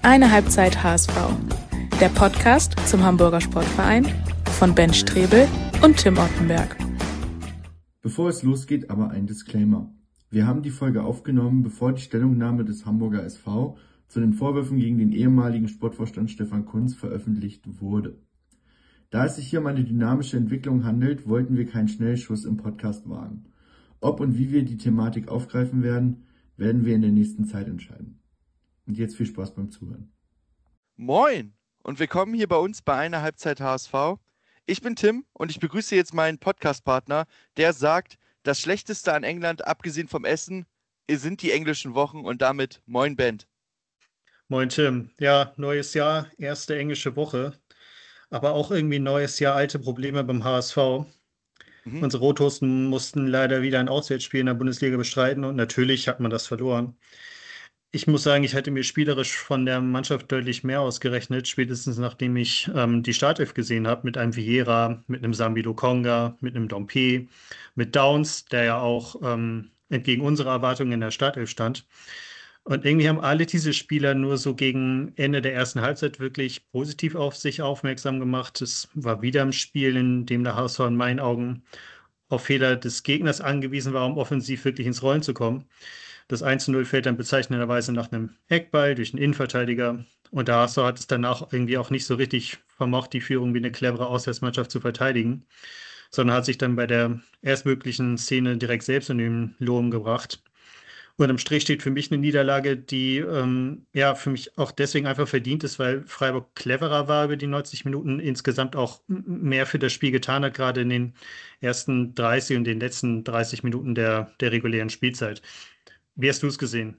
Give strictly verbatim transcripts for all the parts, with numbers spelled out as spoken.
Eine Halbzeit H S V. Der Podcast zum Hamburger Sportverein von Ben Strebel und Tim Ottenberg. Bevor es losgeht, aber ein Disclaimer. Wir haben die Folge aufgenommen, bevor die Stellungnahme des Hamburger S V zu den Vorwürfen gegen den ehemaligen Sportvorstand Stefan Kuntz veröffentlicht wurde. Da es sich hier um eine dynamische Entwicklung handelt, wollten wir keinen Schnellschuss im Podcast wagen. Ob und wie wir die Thematik aufgreifen werden, werden wir in der nächsten Zeit entscheiden. Und jetzt viel Spaß beim Zuhören. Moin und willkommen hier bei uns bei Eine Halbzeit H S V. Ich bin Tim und ich begrüße jetzt meinen Podcast-Partner, der sagt, das Schlechteste an England, abgesehen vom Essen, sind die englischen Wochen und damit moin Band. Moin Tim. Ja, neues Jahr, erste englische Woche, aber auch irgendwie neues Jahr, alte Probleme beim H S V. Mhm. Unsere Rothosten mussten leider wieder ein Auswärtsspiel in der Bundesliga bestreiten und natürlich hat man das verloren. Ich muss sagen, ich hatte mir spielerisch von der Mannschaft deutlich mehr ausgerechnet, spätestens nachdem ich ähm, die Startelf gesehen habe, mit einem Vieira, mit einem Sambi Lokonga, mit einem Dompe, mit Downs, der ja auch ähm, entgegen unserer Erwartungen in der Startelf stand. Und irgendwie haben alle diese Spieler nur so gegen Ende der ersten Halbzeit wirklich positiv auf sich aufmerksam gemacht. Es war wieder ein Spiel, in dem der H S V in meinen Augen auf Fehler des Gegners angewiesen war, um offensiv wirklich ins Rollen zu kommen. Das eins zu null fällt dann bezeichnenderweise nach einem Eckball durch einen Innenverteidiger. Und der H S V hat es danach irgendwie auch nicht so richtig vermocht, die Führung wie eine clevere Auswärtsmannschaft zu verteidigen, sondern hat sich dann bei der erstmöglichen Szene direkt selbst in den Lohn gebracht. Unterm Strich steht für mich eine Niederlage, die ähm, ja für mich auch deswegen einfach verdient ist, weil Freiburg cleverer war über die neunzig Minuten, insgesamt auch m- mehr für das Spiel getan hat, gerade in den ersten dreißig und den letzten dreißig Minuten der, der regulären Spielzeit. Wie hast du es gesehen?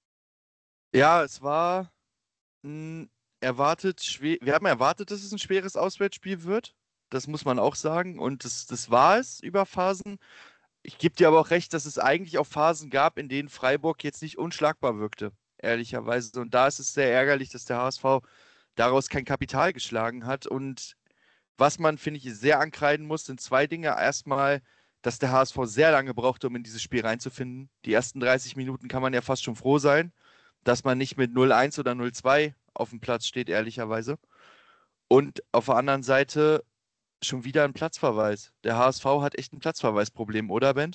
Ja, es war mh, erwartet, schwer. Wir haben erwartet, dass es ein schweres Auswärtsspiel wird. Das muss man auch sagen. Und das, das war es über Phasen. Ich gebe dir aber auch recht, dass es eigentlich auch Phasen gab, in denen Freiburg jetzt nicht unschlagbar wirkte, ehrlicherweise. Und da ist es sehr ärgerlich, dass der H S V daraus kein Kapital geschlagen hat. Und was man, finde ich, sehr ankreiden muss, sind zwei Dinge. Erstmal, dass der H S V sehr lange brauchte, um in dieses Spiel reinzufinden. Die ersten dreißig Minuten kann man ja fast schon froh sein, dass man nicht mit null eins oder null zwei auf dem Platz steht, ehrlicherweise. Und auf der anderen Seite schon wieder ein Platzverweis. Der H S V hat echt ein Platzverweisproblem, oder, Bent?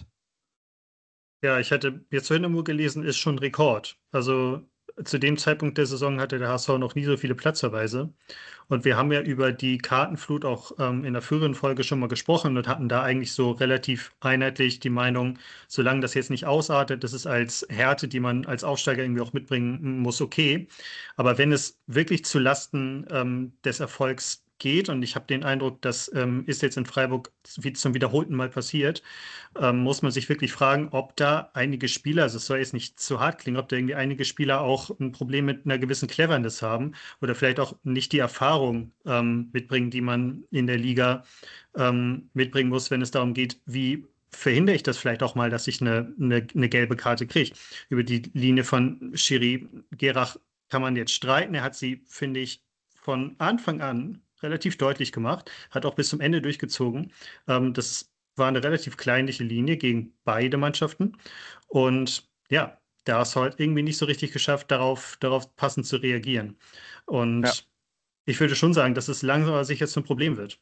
Ja, ich hatte jetzt vorhin irgendwo gelesen, ist schon Rekord. Also zu dem Zeitpunkt der Saison hatte der H S V noch nie so viele Platzverweise. Und wir haben ja über die Kartenflut auch ähm, in der früheren Folge schon mal gesprochen und hatten da eigentlich so relativ einheitlich die Meinung, solange das jetzt nicht ausartet, das ist als Härte, die man als Aufsteiger irgendwie auch mitbringen muss, okay. Aber wenn es wirklich zu Lasten ähm, des Erfolgs geht, und ich habe den Eindruck, das ähm, ist jetzt in Freiburg wie zum wiederholten Mal passiert, ähm, muss man sich wirklich fragen, ob da einige Spieler, also es soll jetzt nicht zu hart klingen, ob da irgendwie einige Spieler auch ein Problem mit einer gewissen Cleverness haben oder vielleicht auch nicht die Erfahrung ähm, mitbringen, die man in der Liga ähm, mitbringen muss, wenn es darum geht, wie verhindere ich das vielleicht auch mal, dass ich eine, eine, eine gelbe Karte kriege. Über die Linie von Schiri Gerach kann man jetzt streiten. Er hat sie, finde ich, von Anfang an relativ deutlich gemacht, hat auch bis zum Ende durchgezogen. Ähm, das war eine relativ kleinliche Linie gegen beide Mannschaften. Und ja, da hast du halt irgendwie nicht so richtig geschafft, darauf, darauf passend zu reagieren. Ja. Und ich würde schon sagen, dass es langsam aber sicher zum Problem wird.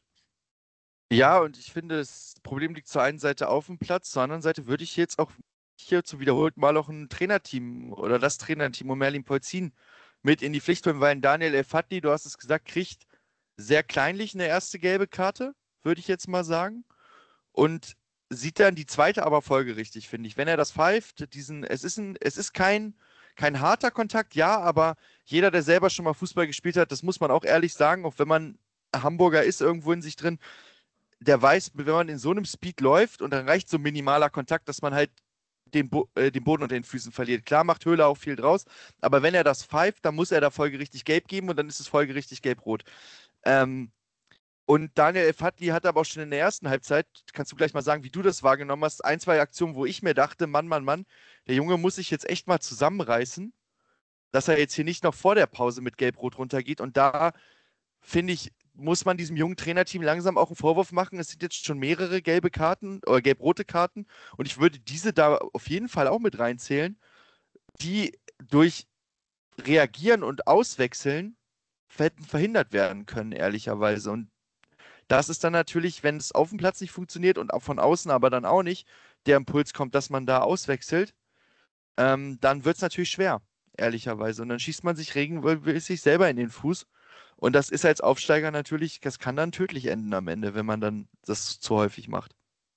Ja, und ich finde, das Problem liegt zur einen Seite auf dem Platz, zur anderen Seite würde ich jetzt auch hier zu wiederholten Mal auch ein Trainerteam oder das Trainerteam um Merlin Polzin mit in die Pflicht holen, weil ein Daniel El-Fadli, du hast es gesagt, kriegt sehr kleinlich eine erste gelbe Karte, würde ich jetzt mal sagen. Und sieht dann die zweite aber folgerichtig, finde ich. Wenn er das pfeift, diesen, es ist ein, es ist kein, kein harter Kontakt, ja, aber jeder, der selber schon mal Fußball gespielt hat, das muss man auch ehrlich sagen, auch wenn man Hamburger ist irgendwo in sich drin, der weiß, wenn man in so einem Speed läuft und dann reicht so ein minimaler Kontakt, dass man halt den, Bo äh, den Boden unter den Füßen verliert. Klar macht Höhler auch viel draus, aber wenn er das pfeift, dann muss er da folgerichtig gelb geben und dann ist es folgerichtig gelb-rot. Ähm, und Daniel El-Fadli hat aber auch schon in der ersten Halbzeit, kannst du gleich mal sagen, wie du das wahrgenommen hast, ein, zwei Aktionen, wo ich mir dachte, Mann, Mann, Mann, der Junge muss sich jetzt echt mal zusammenreißen, dass er jetzt hier nicht noch vor der Pause mit Gelb-Rot runtergeht. Und da, finde ich, muss man diesem jungen Trainerteam langsam auch einen Vorwurf machen. Es sind jetzt schon mehrere gelbe Karten oder gelb-rote Karten und ich würde diese da auf jeden Fall auch mit reinzählen, die durch Reagieren und Auswechseln hätten verhindert werden können, ehrlicherweise. Und das ist dann natürlich, wenn es auf dem Platz nicht funktioniert und auch von außen aber dann auch nicht, der Impuls kommt, dass man da auswechselt, ähm, dann wird es natürlich schwer, ehrlicherweise. Und dann schießt man sich regelmäßig selber in den Fuß. Und das ist als Aufsteiger natürlich, das kann dann tödlich enden am Ende, wenn man dann das zu häufig macht.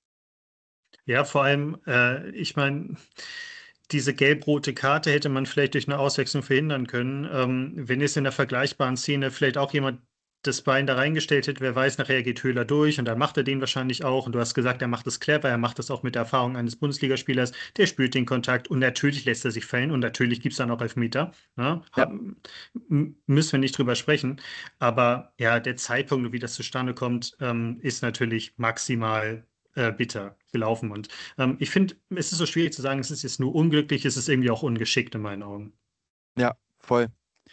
Ja, vor allem, äh, ich meine, diese gelb-rote Karte hätte man vielleicht durch eine Auswechslung verhindern können. Ähm, wenn jetzt in der vergleichbaren Szene vielleicht auch jemand das Bein da reingestellt hätte, wer weiß, nachher geht Höhler durch und dann macht er den wahrscheinlich auch. Und du hast gesagt, er macht das clever, er macht das auch mit der Erfahrung eines Bundesligaspielers, der spürt den Kontakt und natürlich lässt er sich fallen und natürlich gibt es dann auch Elfmeter. Ne? Ja. Hab, m- müssen wir nicht drüber sprechen. Aber ja, der Zeitpunkt, wie das zustande kommt, ähm, ist natürlich maximal äh, bitter gelaufen. Und ähm, ich finde, es ist so schwierig zu sagen, es ist jetzt nur unglücklich, es ist irgendwie auch ungeschickt in meinen Augen. Ja, voll.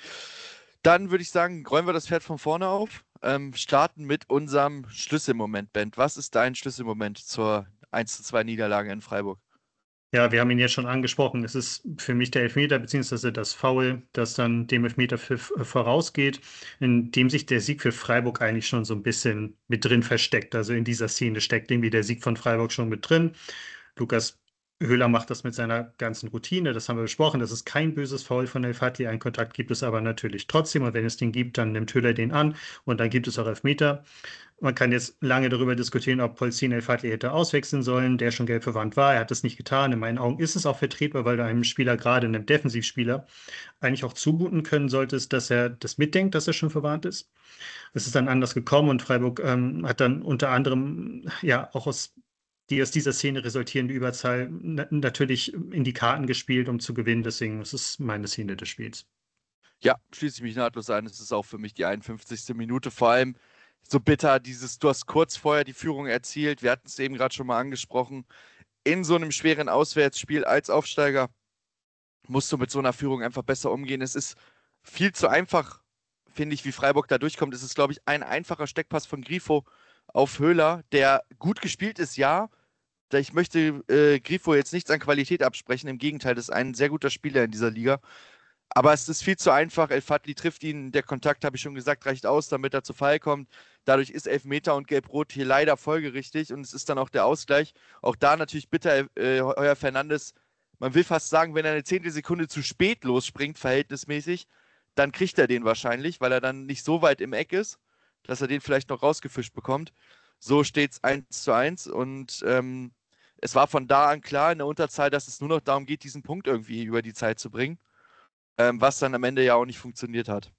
Dann würde ich sagen, räumen wir das Pferd von vorne auf. Ähm, starten mit unserem Schlüsselmoment, Bent. Was ist dein Schlüsselmoment zur eins zu zwei Niederlage in Freiburg? Ja, wir haben ihn jetzt schon angesprochen. Es ist für mich der Elfmeter beziehungsweise das Foul, das dann dem Elfmeterpfiff äh, vorausgeht, in dem sich der Sieg für Freiburg eigentlich schon so ein bisschen mit drin versteckt. Also in dieser Szene steckt irgendwie der Sieg von Freiburg schon mit drin. Lukas Höhler macht das mit seiner ganzen Routine, das haben wir besprochen. Das ist kein böses Foul von El Fadli. Einen Kontakt gibt es aber natürlich trotzdem. Und wenn es den gibt, dann nimmt Höhler den an und dann gibt es auch Elfmeter. Man kann jetzt lange darüber diskutieren, ob Polzin El Fadli hätte auswechseln sollen, der schon gelb verwandt war. Er hat es nicht getan. In meinen Augen ist es auch vertretbar, weil du einem Spieler, gerade einem Defensivspieler, eigentlich auch zumuten können solltest, dass er das mitdenkt, dass er schon verwarnt ist. Es ist dann anders gekommen und Freiburg ähm, hat dann unter anderem ja auch aus die aus dieser Szene resultierende Überzahl na natürlich in die Karten gespielt, um zu gewinnen. Deswegen ist es meine Szene des Spiels. Ja, schließe ich mich nahtlos an. Es ist auch für mich die einundfünfzigste Minute. Vor allem so bitter, dieses, du hast kurz vorher die Führung erzielt. Wir hatten es eben gerade schon mal angesprochen. In so einem schweren Auswärtsspiel als Aufsteiger musst du mit so einer Führung einfach besser umgehen. Es ist viel zu einfach, finde ich, wie Freiburg da durchkommt. Es ist, glaube ich, ein einfacher Steckpass von Grifo auf Höhler, der gut gespielt ist, ja. Ich möchte äh, Grifo jetzt nichts an Qualität absprechen. Im Gegenteil, das ist ein sehr guter Spieler in dieser Liga. Aber es ist viel zu einfach. El Fadli trifft ihn. Der Kontakt, habe ich schon gesagt, reicht aus, damit er zu Fall kommt. Dadurch ist Elfmeter und Gelb-Rot hier leider folgerichtig. Und es ist dann auch der Ausgleich. Auch da natürlich bitter, äh, Heuer Fernandes. Man will fast sagen, wenn er eine Zehntelsekunde zu spät losspringt, verhältnismäßig, dann kriegt er den wahrscheinlich, weil er dann nicht so weit im Eck ist, dass er den vielleicht noch rausgefischt bekommt. So steht es eins zu eins. Und ähm, es war von da an klar in der Unterzahl, dass es nur noch darum geht, diesen Punkt irgendwie über die Zeit zu bringen. Ähm, was dann am Ende ja auch nicht funktioniert hat.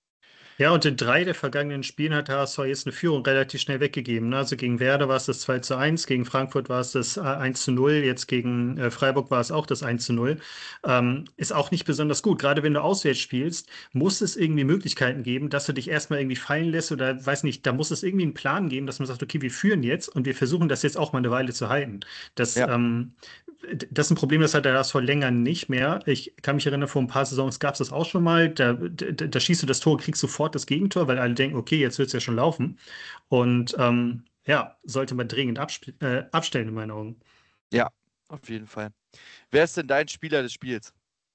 Ja, und in drei der vergangenen Spielen hat der H S V jetzt eine Führung relativ schnell weggegeben. Ne? Also gegen Werder war es das zwei zu eins, gegen Frankfurt war es das eins zu null, jetzt gegen äh, Freiburg war es auch das eins zu null. Ähm, ist auch nicht besonders gut. Gerade wenn du auswärts spielst, muss es irgendwie Möglichkeiten geben, dass du dich erstmal irgendwie fallen lässt oder weiß nicht, da muss es irgendwie einen Plan geben, dass man sagt, okay, wir führen jetzt und wir versuchen das jetzt auch mal eine Weile zu halten. Das, Ja. ähm, das ist ein Problem, das hat der H S V länger nicht mehr. Ich kann mich erinnern, vor ein paar Saisons gab es das auch schon mal. Da, da, da schießt du das Tor, kriegst sofort das Gegentor, weil alle denken, okay, jetzt wird es ja schon laufen. Und ähm, ja, sollte man dringend absp- äh, abstellen, in meinen Augen. Ja, auf jeden Fall. Wer ist denn dein Spieler des Spiels?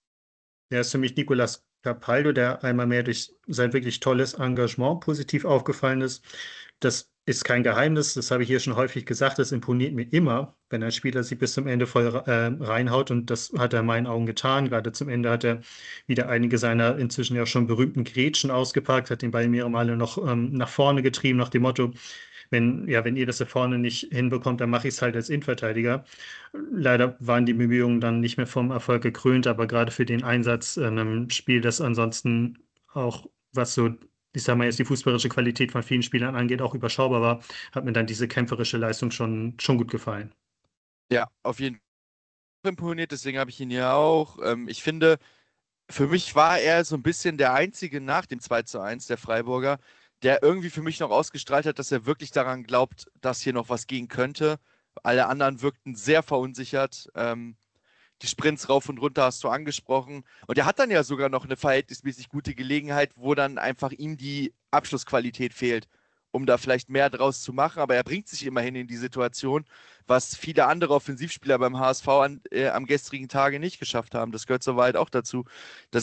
Der ist für mich Nicolas Capaldo, der einmal mehr durch sein wirklich tolles Engagement positiv aufgefallen ist. Das ist kein Geheimnis, das habe ich hier schon häufig gesagt. Das imponiert mir immer, wenn ein Spieler sich bis zum Ende voll äh, reinhaut. Und das hat er in meinen Augen getan. Gerade zum Ende hat er wieder einige seiner inzwischen ja schon berühmten Grätschen ausgepackt, hat den Ball mehrere Male noch ähm, nach vorne getrieben, nach dem Motto, wenn, ja, wenn ihr das da vorne nicht hinbekommt, dann mache ich es halt als Innenverteidiger. Leider waren die Bemühungen dann nicht mehr vom Erfolg gekrönt, aber gerade für den Einsatz in einem Spiel, das ansonsten auch, was so, ich sag mal jetzt die fußballerische Qualität von vielen Spielern angeht, auch überschaubar war, hat mir dann diese kämpferische Leistung schon, schon gut gefallen. Ja, auf jeden Fall imponiert, deswegen habe ich ihn ja auch. Ähm, ich finde, für mich war er so ein bisschen der Einzige nach dem zwei zu eins der Freiburger, der irgendwie für mich noch ausgestrahlt hat, dass er wirklich daran glaubt, dass hier noch was gehen könnte. Alle anderen wirkten sehr verunsichert. Ähm, die Sprints rauf und runter hast du angesprochen. Und er hat dann ja sogar noch eine verhältnismäßig gute Gelegenheit, wo dann einfach ihm die Abschlussqualität fehlt, um da vielleicht mehr draus zu machen. Aber er bringt sich immerhin in die Situation, was viele andere Offensivspieler beim H S V an, äh, am gestrigen Tage nicht geschafft haben. Das gehört zur Wahrheit auch dazu. Das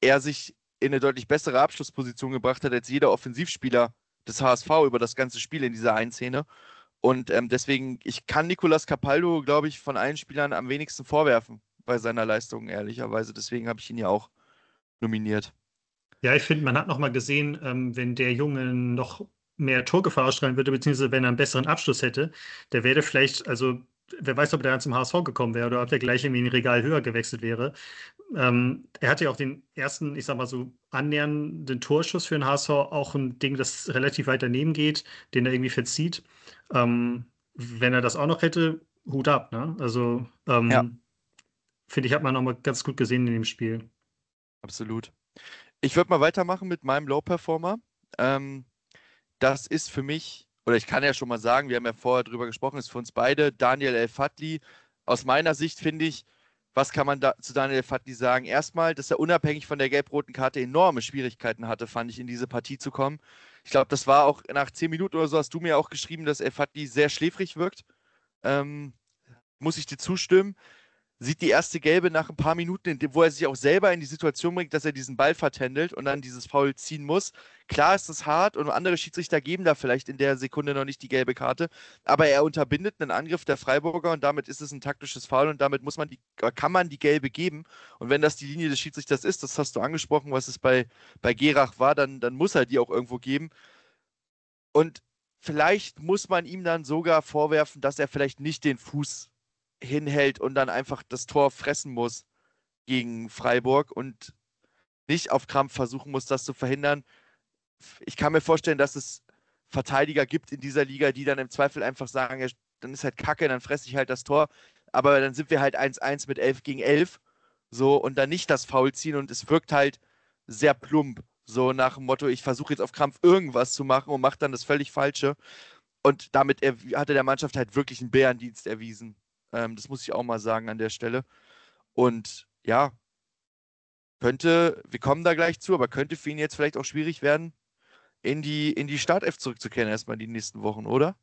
er sich in eine deutlich bessere Abschlussposition gebracht hat als jeder Offensivspieler des H S V über das ganze Spiel in dieser einen Szene. Und ähm, deswegen, ich kann Nicolas Capaldo, glaube ich, von allen Spielern am wenigsten vorwerfen bei seiner Leistung, ehrlicherweise. Deswegen habe ich ihn ja auch nominiert. Ja, ich finde, man hat nochmal gesehen, ähm, wenn der Junge noch mehr Torgefahr ausstrahlen würde, beziehungsweise wenn er einen besseren Abschluss hätte, der wäre vielleicht, also wer weiß, ob der dann zum H S V gekommen wäre oder ob der gleich irgendwie ein Regal höher gewechselt wäre. Ähm, er hatte ja auch den ersten, ich sag mal so, annähernden Torschuss für den H S V, auch ein Ding, das relativ weit daneben geht, den er irgendwie verzieht. Ähm, wenn er das auch noch hätte, Hut ab, ne? Also, Ja, ähm, finde ich, hat man nochmal ganz gut gesehen in dem Spiel. absolut. Ich würde mal weitermachen mit meinem Low-Performer. Ähm, das ist für mich, oder ich kann ja schon mal sagen, wir haben ja vorher drüber gesprochen, ist für uns beide Daniel El-Fadli. Aus meiner Sicht finde ich, was kann man da zu Daniel El-Fadli sagen? Erstmal, dass er unabhängig von der gelb-roten Karte enorme Schwierigkeiten hatte, fand ich, in diese Partie zu kommen. Ich glaube, das war auch nach zehn Minuten oder so, hast du mir auch geschrieben, dass El-Fadli sehr schläfrig wirkt. Ähm, muss ich dir zustimmen. Sieht die erste Gelbe nach ein paar Minuten, in dem, wo er sich auch selber in die Situation bringt, dass er diesen Ball vertändelt und dann dieses Foul ziehen muss. Klar ist das hart und andere Schiedsrichter geben da vielleicht in der Sekunde noch nicht die gelbe Karte, aber er unterbindet einen Angriff der Freiburger und damit ist es ein taktisches Foul und damit muss man die, kann man die gelbe geben. Und wenn das die Linie des Schiedsrichters ist, das hast du angesprochen, was es bei, bei Gerach war, dann, dann muss er die auch irgendwo geben. Und vielleicht muss man ihm dann sogar vorwerfen, dass er vielleicht nicht den Fuß hinhält und dann einfach das Tor fressen muss gegen Freiburg und nicht auf Krampf versuchen muss, das zu verhindern. Ich kann mir vorstellen, dass es Verteidiger gibt in dieser Liga, die dann im Zweifel einfach sagen, ja, dann ist halt Kacke, dann fresse ich halt das Tor, aber dann sind wir halt eins eins mit elf gegen elf, so, und dann nicht das Foul ziehen und es wirkt halt sehr plump, so nach dem Motto, ich versuche jetzt auf Krampf irgendwas zu machen und mache dann das völlig Falsche. Und damit er, hatte der Mannschaft halt wirklich einen Bärendienst erwiesen. Ähm, das muss ich auch mal sagen an der Stelle. Und ja, könnte, wir kommen da gleich zu, aber könnte für ihn jetzt vielleicht auch schwierig werden, in die, in die Startelf zurückzukehren, erstmal die nächsten Wochen, oder?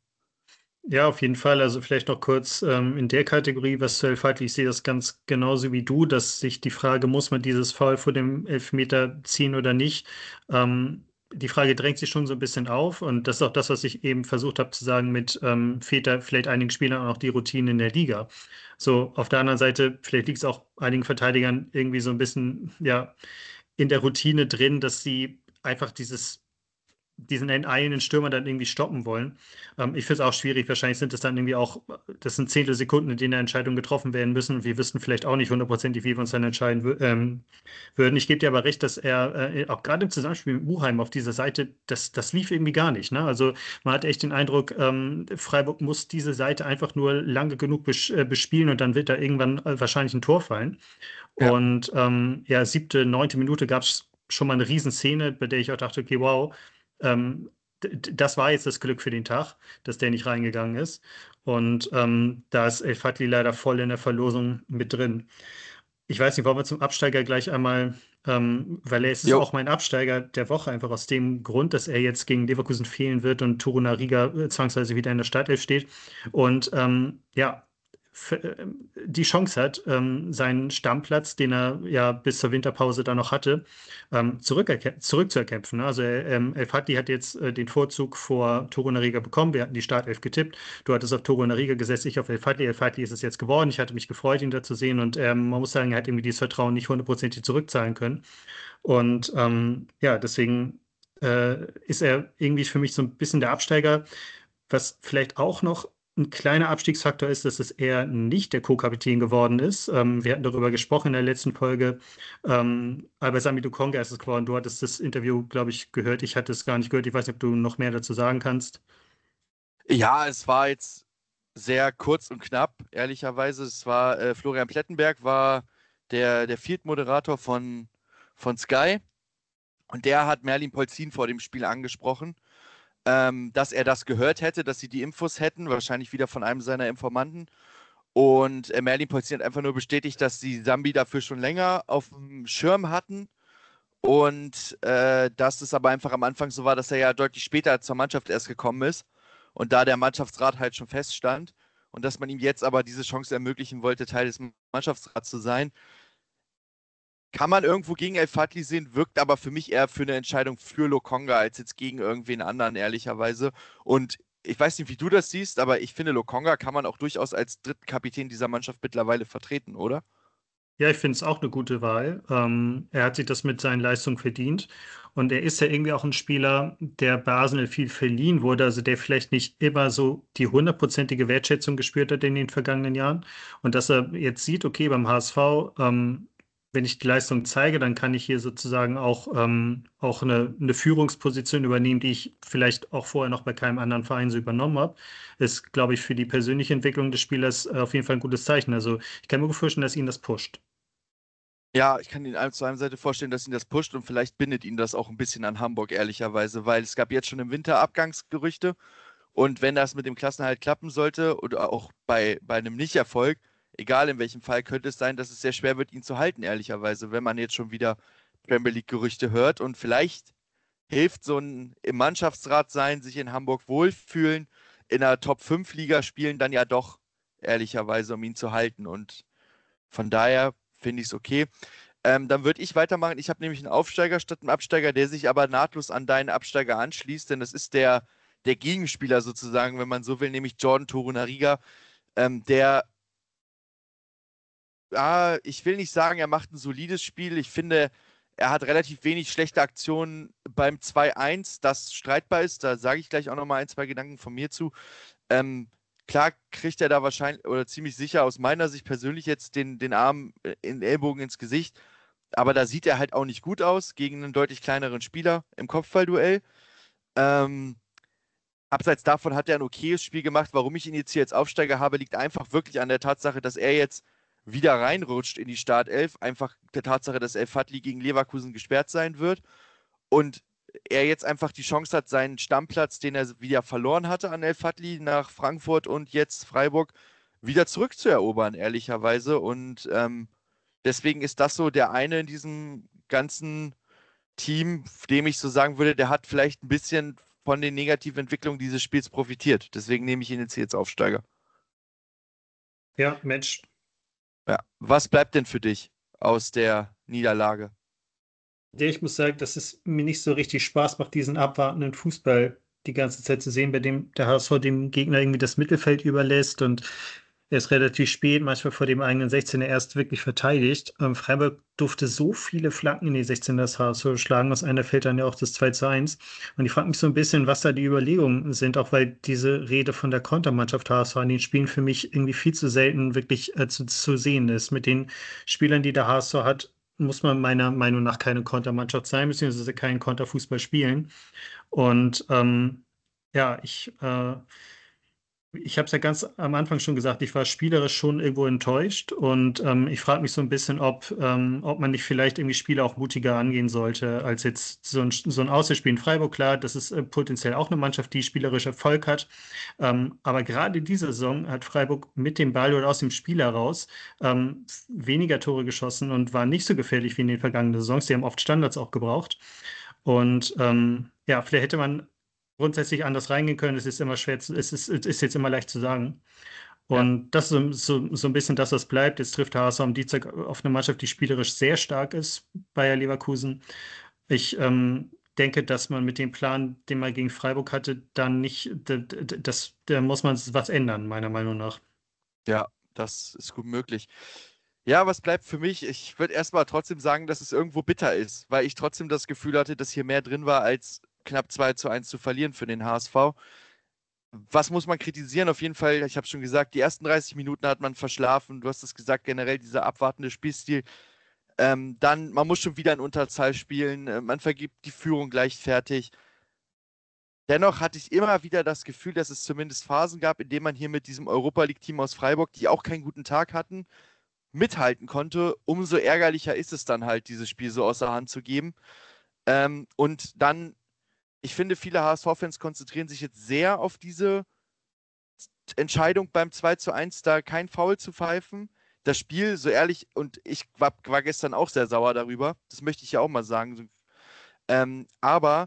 Ja, auf jeden Fall. Also vielleicht noch kurz ähm, in der Kategorie, was zu Elfhardtl, ich sehe das ganz genauso wie du, dass sich die Frage, muss man dieses Foul vor dem Elfmeter ziehen oder nicht, ähm, die Frage drängt sich schon so ein bisschen auf und das ist auch das, was ich eben versucht habe zu sagen mit ähm, fehlt da vielleicht einigen Spielern auch noch die Routine in der Liga. So, auf der anderen Seite, vielleicht liegt es auch einigen Verteidigern irgendwie so ein bisschen, ja, in der Routine drin, dass sie einfach dieses diesen eilenden Stürmer dann irgendwie stoppen wollen. Ähm, ich finde es auch schwierig. Wahrscheinlich sind es dann irgendwie auch, das sind Zehntelsekunden, in denen Entscheidungen getroffen werden müssen. Und wir wissen vielleicht auch nicht hundertprozentig, wie wir uns dann entscheiden wür- ähm, würden. Ich gebe dir aber recht, dass er äh, auch gerade im Zusammenspiel mit Muheim auf dieser Seite, das, das lief irgendwie gar nicht. Ne? Also man hat echt den Eindruck, ähm, Freiburg muss diese Seite einfach nur lange genug bes äh, bespielen und dann wird da irgendwann äh, wahrscheinlich ein Tor fallen. Ja. Und ähm, ja, siebte, neunte Minute gab es schon mal eine Riesenszene, bei der ich auch dachte, okay, wow, ähm, das war jetzt das Glück für den Tag, dass der nicht reingegangen ist. Und ähm, da ist El Fadli leider voll in der Verlosung mit drin. Ich weiß nicht, wollen wir zum Absteiger gleich einmal, ähm, weil er es ist Jo. auch mein Absteiger der Woche, einfach aus dem Grund, dass er jetzt gegen Leverkusen fehlen wird und Torunariga äh, zwangsweise wieder in der Startelf steht. Und ähm, ja, f- äh, die Chance hat, ähm, seinen Stammplatz, den er ja bis zur Winterpause da noch hatte, ähm, zurückerkä- zurückzuerkämpfen. Ne? Also ähm, El Fadli hat jetzt äh, den Vorzug vor Torunariga bekommen. Wir hatten die Startelf getippt. Du hattest auf Torunariga gesetzt, ich auf El Fadli. El Fadli ist es jetzt geworden. Ich hatte mich gefreut, ihn da zu sehen. Und ähm, man muss sagen, er hat irgendwie dieses Vertrauen nicht hundertprozentig zurückzahlen können. Und ähm, ja, deswegen äh, ist er irgendwie für mich so ein bisschen der Absteiger. Was vielleicht auch noch ein kleiner Abstiegsfaktor ist, dass es eher nicht der Co-Kapitän geworden ist. Ähm, wir hatten darüber gesprochen in der letzten Folge. Ähm, Albert Sami Lukonga ist es geworden. Du hattest das Interview, glaube ich, gehört. Ich hatte es gar nicht gehört. Ich weiß nicht, ob du noch mehr dazu sagen kannst. Ja, es war jetzt sehr kurz und knapp, ehrlicherweise. Es war äh, Florian Plettenberg war der, der Field-Moderator von, von Sky und der hat Merlin Polzin vor dem Spiel angesprochen, ähm, dass er das gehört hätte, dass sie die Infos hätten, wahrscheinlich wieder von einem seiner Informanten. Und äh, Merlin Polzin hat einfach nur bestätigt, dass sie Sambi dafür schon länger auf dem Schirm hatten. Und äh, dass es aber einfach am Anfang so war, dass er ja deutlich später zur Mannschaft erst gekommen ist und da der Mannschaftsrat halt schon feststand und dass man ihm jetzt aber diese Chance ermöglichen wollte, Teil des Mannschaftsrats zu sein. Kann man irgendwo gegen El Fadli sehen, wirkt aber für mich eher für eine Entscheidung für Lokonga als jetzt gegen irgendwen anderen, ehrlicherweise. Und ich weiß nicht, wie du das siehst, aber ich finde, Lokonga kann man auch durchaus als dritten Kapitän dieser Mannschaft mittlerweile vertreten, oder? Ja, ich finde es auch eine gute Wahl. Ähm, er hat sich das mit seinen Leistungen verdient. Und er ist ja irgendwie auch ein Spieler, der bei Arsenal viel verliehen wurde, also der vielleicht nicht immer so die hundertprozentige Wertschätzung gespürt hat in den vergangenen Jahren. Und dass er jetzt sieht, okay, beim H S V, ähm, wenn ich die Leistung zeige, dann kann ich hier sozusagen auch, ähm, auch eine, eine Führungsposition übernehmen, die ich vielleicht auch vorher noch bei keinem anderen Verein so übernommen habe. Ist, glaube ich, für die persönliche Entwicklung des Spielers äh, auf jeden Fall ein gutes Zeichen. Also ich kann mir gut vorstellen, dass ihn das pusht. Ja, ich kann ihn einem zu einer Seite vorstellen, dass ihn das pusht und vielleicht bindet ihn das auch ein bisschen an Hamburg, ehrlicherweise, weil es gab jetzt schon im Winter Abgangsgerüchte und wenn das mit dem Klassenerhalt klappen sollte oder auch bei, bei einem Nichterfolg, egal in welchem Fall, könnte es sein, dass es sehr schwer wird, ihn zu halten, ehrlicherweise, wenn man jetzt schon wieder Premier League-Gerüchte hört und vielleicht hilft so ein im Mannschaftsrat sein, sich in Hamburg wohlfühlen, in einer Top fünf Liga spielen, dann ja doch, ehrlicherweise, um ihn zu halten und von daher finde ich es okay. Ähm, dann würde ich weitermachen. Ich habe nämlich einen Aufsteiger statt einen Absteiger, der sich aber nahtlos an deinen Absteiger anschließt, denn das ist der, der Gegenspieler sozusagen, wenn man so will, nämlich Jordan Torunariga, ähm, der, ah, ich will nicht sagen, er macht ein solides Spiel. Ich finde, er hat relativ wenig schlechte Aktionen beim zwei eins, das streitbar ist. Da sage ich gleich auch nochmal ein, zwei Gedanken von mir zu. Ähm, klar kriegt er da wahrscheinlich oder ziemlich sicher aus meiner Sicht persönlich jetzt den, den Arm äh, in den Ellbogen ins Gesicht. Aber da sieht er halt auch nicht gut aus gegen einen deutlich kleineren Spieler im Kopfballduell. Ähm, abseits davon hat er ein okayes Spiel gemacht. Warum ich ihn jetzt hier als Aufsteiger habe, liegt einfach wirklich an der Tatsache, dass er jetzt wieder reinrutscht in die Startelf. Einfach der Tatsache, dass El Fadli gegen Leverkusen gesperrt sein wird. Und er jetzt einfach die Chance hat, seinen Stammplatz, den er wieder verloren hatte an El Fadli nach Frankfurt und jetzt Freiburg, wieder zurückzuerobern, ehrlicherweise. Und ähm, deswegen ist das so der eine in diesem ganzen Team, dem ich so sagen würde, der hat vielleicht ein bisschen von den negativen Entwicklungen dieses Spiels profitiert. Deswegen nehme ich ihn jetzt hier als Aufsteiger. Ja, Match. Ja. Was bleibt denn für dich aus der Niederlage? Ja, ich muss sagen, dass es mir nicht so richtig Spaß macht, diesen abwartenden Fußball die ganze Zeit zu sehen, bei dem der H S V dem Gegner irgendwie das Mittelfeld überlässt und er ist relativ spät, manchmal vor dem eigenen sechzehner erst wirklich verteidigt. Ähm, Freiburg durfte so viele Flanken in die sechzehner des H S V schlagen, aus einer fällt dann ja auch das zwei zu eins. Und ich frage mich so ein bisschen, was da die Überlegungen sind, auch weil diese Rede von der Kontermannschaft H S V in den Spielen für mich irgendwie viel zu selten wirklich äh, zu, zu sehen ist. Mit den Spielern, die der H S V hat, muss man meiner Meinung nach keine Kontermannschaft sein, beziehungsweise keinen Konterfußball spielen. Und ähm, ja, ich, äh, ich habe es ja ganz am Anfang schon gesagt, ich war spielerisch schon irgendwo enttäuscht und ähm, ich frage mich so ein bisschen, ob, ähm, ob man nicht vielleicht irgendwie Spiele auch mutiger angehen sollte, als jetzt so ein, so ein Auswärtsspiel in Freiburg. Klar, das ist äh, potenziell auch eine Mannschaft, die spielerisch Erfolg hat. Ähm, aber gerade in dieser Saison hat Freiburg mit dem Ball oder aus dem Spiel heraus ähm, weniger Tore geschossen und war nicht so gefährlich wie in den vergangenen Saisons. Die haben oft Standards auch gebraucht. Und ähm, ja, vielleicht hätte man grundsätzlich anders reingehen können. Es ist immer schwer, zu, es ist, es ist jetzt immer leicht zu sagen. Ja. Und das ist so, so, so ein bisschen das, was bleibt. Jetzt trifft der H S V am Dienstag auf eine Mannschaft, die spielerisch sehr stark ist, Bayer Leverkusen. Ich ähm, denke, dass man mit dem Plan, den man gegen Freiburg hatte, dann nicht, da, das, da muss man was ändern, meiner Meinung nach. Ja, das ist gut möglich. Ja, was bleibt für mich? Ich würde erstmal trotzdem sagen, dass es irgendwo bitter ist, weil ich trotzdem das Gefühl hatte, dass hier mehr drin war, als knapp zwei zu eins zu verlieren für den H S V. Was muss man kritisieren? Auf jeden Fall, ich habe schon gesagt, die ersten dreißig Minuten hat man verschlafen. Du hast es gesagt, generell dieser abwartende Spielstil. Ähm, dann, man muss schon wieder in Unterzahl spielen. Äh, man vergibt die Führung leichtfertig. Dennoch hatte ich immer wieder das Gefühl, dass es zumindest Phasen gab, in denen man hier mit diesem Europa League-Team aus Freiburg, die auch keinen guten Tag hatten, mithalten konnte. Umso ärgerlicher ist es dann halt, dieses Spiel so außer Hand zu geben. Ähm, und dann, ich finde, viele H S V-Fans konzentrieren sich jetzt sehr auf diese Entscheidung beim zwei zu eins, da kein Foul zu pfeifen. Das Spiel, so ehrlich, und ich war, war gestern auch sehr sauer darüber, das möchte ich ja auch mal sagen. Ähm, aber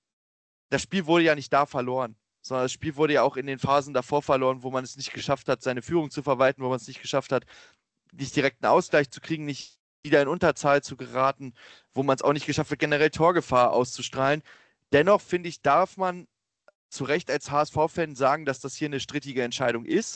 das Spiel wurde ja nicht da verloren, sondern das Spiel wurde ja auch in den Phasen davor verloren, wo man es nicht geschafft hat, seine Führung zu verwalten, wo man es nicht geschafft hat, nicht direkt einen Ausgleich zu kriegen, nicht wieder in Unterzahl zu geraten, wo man es auch nicht geschafft hat, generell Torgefahr auszustrahlen. Dennoch, finde ich, darf man zu Recht als H S V-Fan sagen, dass das hier eine strittige Entscheidung ist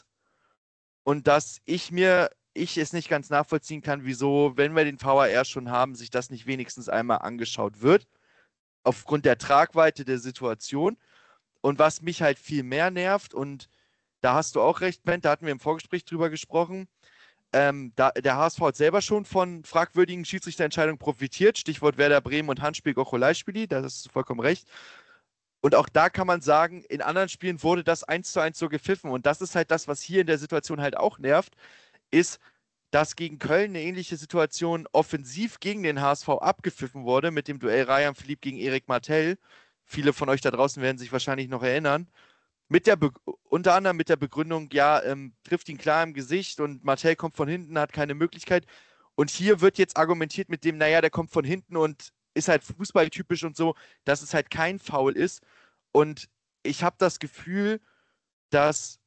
und dass ich mir, ich es nicht ganz nachvollziehen kann, wieso, wenn wir den V A R schon haben, sich das nicht wenigstens einmal angeschaut wird, aufgrund der Tragweite der Situation. Und was mich halt viel mehr nervt, und da hast du auch recht, Ben, da hatten wir im Vorgespräch drüber gesprochen, ähm, da, der H S V hat selber schon von fragwürdigen Schiedsrichterentscheidungen profitiert, Stichwort Werder Bremen und Handspiel Gocholai-Spieli, da hast du vollkommen recht. Und auch da kann man sagen, in anderen Spielen wurde das eins zu eins so gepfiffen. Und das ist halt das, was hier in der Situation halt auch nervt, ist, dass gegen Köln eine ähnliche Situation offensiv gegen den H S V abgepfiffen wurde mit dem Duell Rayan Philipp gegen Erik Martell. Viele von euch da draußen werden sich wahrscheinlich noch erinnern. Mit der Be- unter anderem mit der Begründung, ja, ähm, trifft ihn klar im Gesicht und Martell kommt von hinten, hat keine Möglichkeit. Und hier wird jetzt argumentiert mit dem, naja, der kommt von hinten und ist halt fußballtypisch und so, dass es halt kein Foul ist. Und ich habe das Gefühl, dass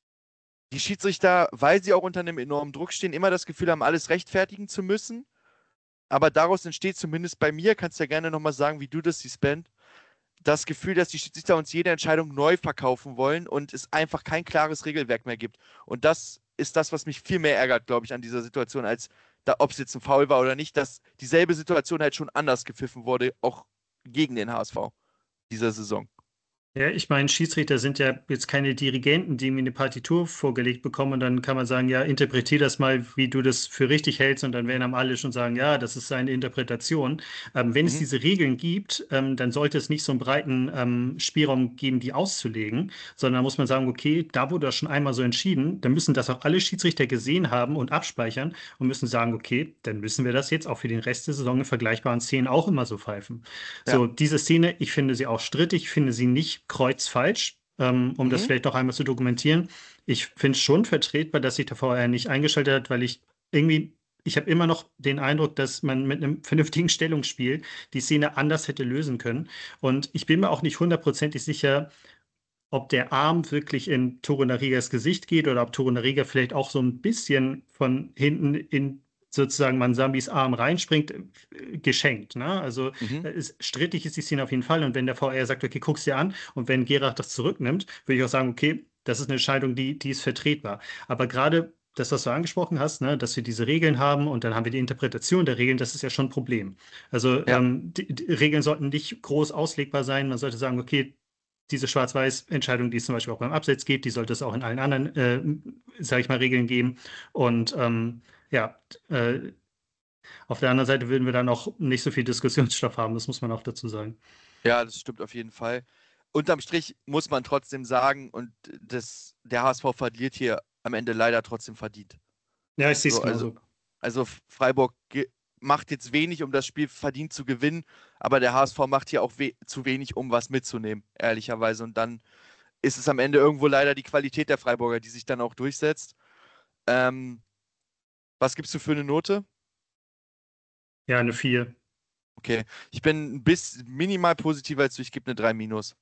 die Schiedsrichter, weil sie auch unter einem enormen Druck stehen, immer das Gefühl haben, alles rechtfertigen zu müssen. Aber daraus entsteht zumindest bei mir, kannst du ja gerne nochmal sagen, wie du das siehst, Ben, das Gefühl, dass die Schiedsrichter uns jede Entscheidung neu verkaufen wollen und es einfach kein klares Regelwerk mehr gibt. Und das ist das, was mich viel mehr ärgert, glaube ich, an dieser Situation, als da, ob es jetzt ein Foul war oder nicht, dass dieselbe Situation halt schon anders gepfiffen wurde, auch gegen den H S V dieser Saison. Ja, ich meine, Schiedsrichter sind ja jetzt keine Dirigenten, die irgendwie eine Partitur vorgelegt bekommen und dann kann man sagen, ja, interpretier das mal, wie du das für richtig hältst und dann werden dann alle schon sagen, ja, das ist seine Interpretation. Ähm, wenn es Mhm. diese Regeln gibt, ähm, dann sollte es nicht so einen breiten ähm, Spielraum geben, die auszulegen, sondern muss man sagen, okay, da wurde das schon einmal so entschieden, dann müssen das auch alle Schiedsrichter gesehen haben und abspeichern und müssen sagen, okay, dann müssen wir das jetzt auch für den Rest der Saison in vergleichbaren Szenen auch immer so pfeifen. Ja. So, diese Szene, ich finde sie auch strittig, ich finde sie nicht kreuzfalsch, ähm, um das Mhm. vielleicht noch einmal zu dokumentieren. Ich finde es schon vertretbar, dass sich der V R nicht eingeschaltet hat, weil ich irgendwie, ich habe immer noch den Eindruck, dass man mit einem vernünftigen Stellungsspiel die Szene anders hätte lösen können. Und ich bin mir auch nicht hundertprozentig sicher, ob der Arm wirklich in Torunarigas Gesicht geht oder ob Torunariga vielleicht auch so ein bisschen von hinten in sozusagen Mansambis Arm reinspringt, äh, geschenkt. Ne? Also Mhm. äh, ist, strittig ist die Szene auf jeden Fall. Und wenn der V R sagt, okay, guck's dir an, und wenn Gerhard das zurücknimmt, würde ich auch sagen, okay, das ist eine Entscheidung, die, die ist vertretbar. Aber gerade das, was du angesprochen hast, ne, dass wir diese Regeln haben und dann haben wir die Interpretation der Regeln, das ist ja schon ein Problem. Also Ja. ähm, die, die Regeln sollten nicht groß auslegbar sein. Man sollte sagen, okay, diese Schwarz-Weiß-Entscheidung, die es zum Beispiel auch beim Abseits gibt, die sollte es auch in allen anderen, äh, sage ich mal, Regeln geben. Und ähm, ja, äh, auf der anderen Seite würden wir dann auch nicht so viel Diskussionsstoff haben, das muss man auch dazu sagen. Ja, das stimmt auf jeden Fall. Unterm Strich muss man trotzdem sagen, und das, der H S V verliert hier am Ende leider trotzdem verdient. Ja, ich sehe es So, also, genauso. also Freiburg ge- macht jetzt wenig, um das Spiel verdient zu gewinnen, aber der H S V macht hier auch we zu wenig, um was mitzunehmen, ehrlicherweise. Und dann ist es am Ende irgendwo leider die Qualität der Freiburger, die sich dann auch durchsetzt. Ähm, was gibst du für eine Note? Ja, eine vier. Okay, ich bin ein bisschen minimal positiver als du, ich gebe eine drei minus.